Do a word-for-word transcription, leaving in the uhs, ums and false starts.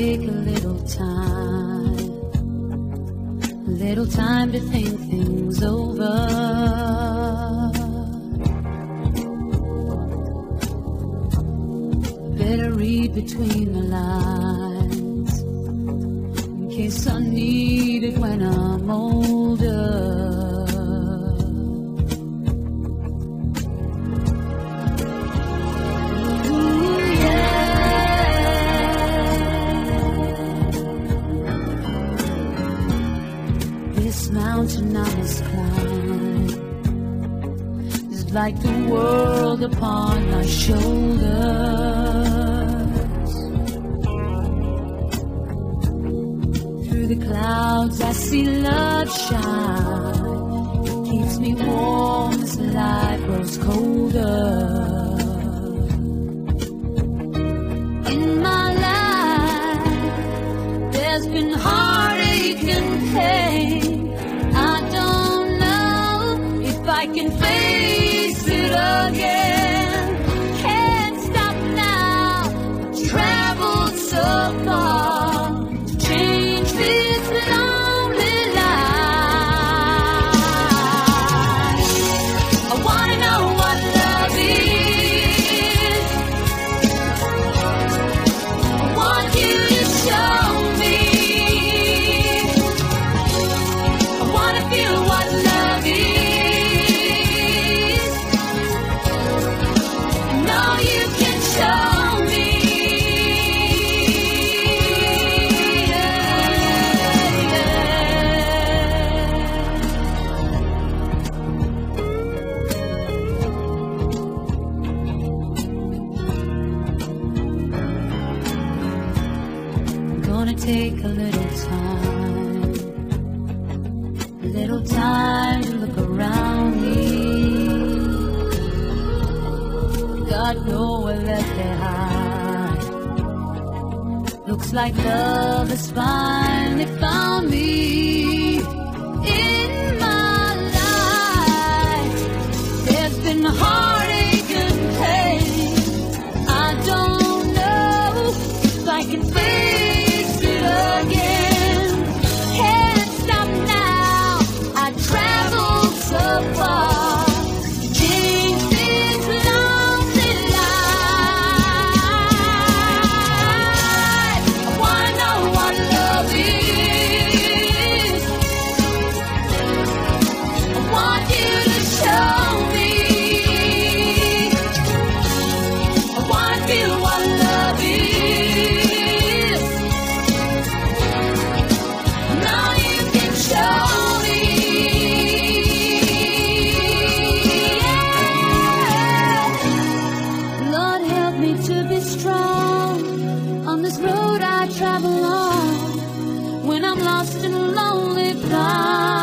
take a little time, a little time to think things over. Better read between the lines, in case I need it when I'm older. This mountain I must climb is like the world upon my shoulders. Through the clouds I see love shine. It keeps me warm as life grows colder. In my life there's been heartache and pain. I can face it again. Can't stop now. Traveled so far to change this lonely life. I wanna know what love is. I want you to show me. I wanna feel what love is. Gonna take a little time, a little time to look around me. Got nowhere left behind. Looks like love has finally found me. In my life there's been heartache and pain. I don't know if I can face again. Can't stop now. I traveled so far to change this lonely life. I wanna know what love is. I want you to show me. I wanna feel what love is. To be strong on this road I travel on, when I'm lost and lonely, blind.